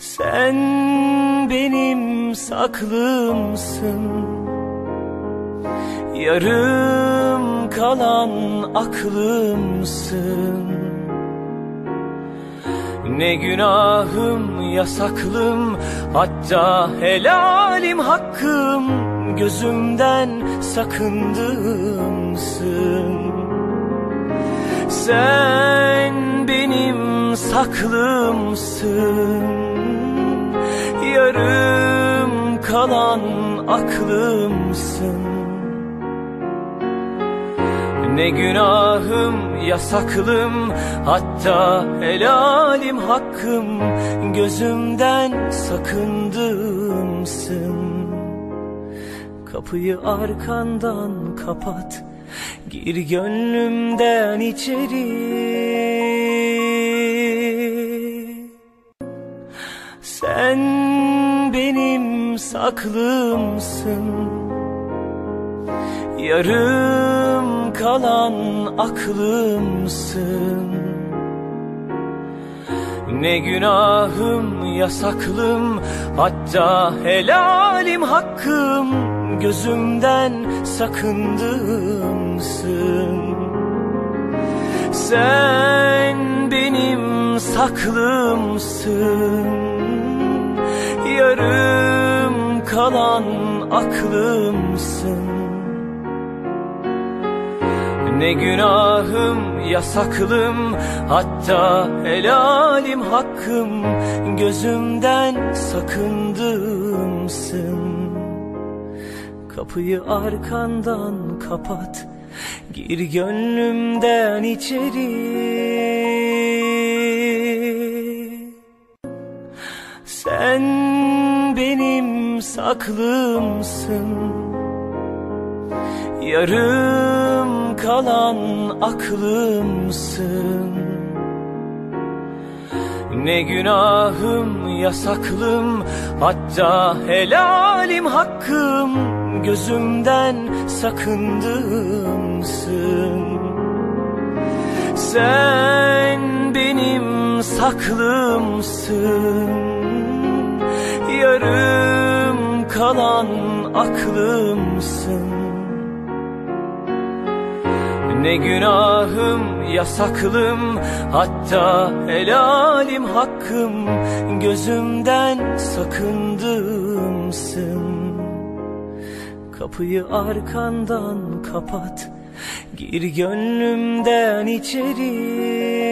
Sen benim saklımsın, yarım kalan aklımsın. Ne günahım yasaklım, hatta helalim hakkım, gözümden sakındığımsın. Sen benim saklımsın, yarım kalan aklımsın. Ne günahım yasaklım, hatta helalim hakkım, gözümden sakındığımsın. Kapıyı arkandan kapat, gir gönlümden içeri. Sen benim saklımsın, yarım kalan aklımsın. Ne günahım yasaklım, hatta helalim hakkım, gözümden sakındığımsın. Sen benim saklımsın, yarım kalan aklımsın. Ne günahım yasaklım, hatta helalim hakkım, gözümden sakındığımsın. Kapıyı arkandan kapat, gir gönlümden içeri. Sen benim saklımsın, yarım kalan aklımsın. Ne günahım yasaklım, hatta helalim hakkım, gözümden sakındığımsın. Sen benim saklımsın, yarım kalan aklımsın. Ne günahım yasaklım, hatta helalim hakkım, gözümden sakındığımsın. Kapıyı arkandan kapat, gir gönlümden içeri.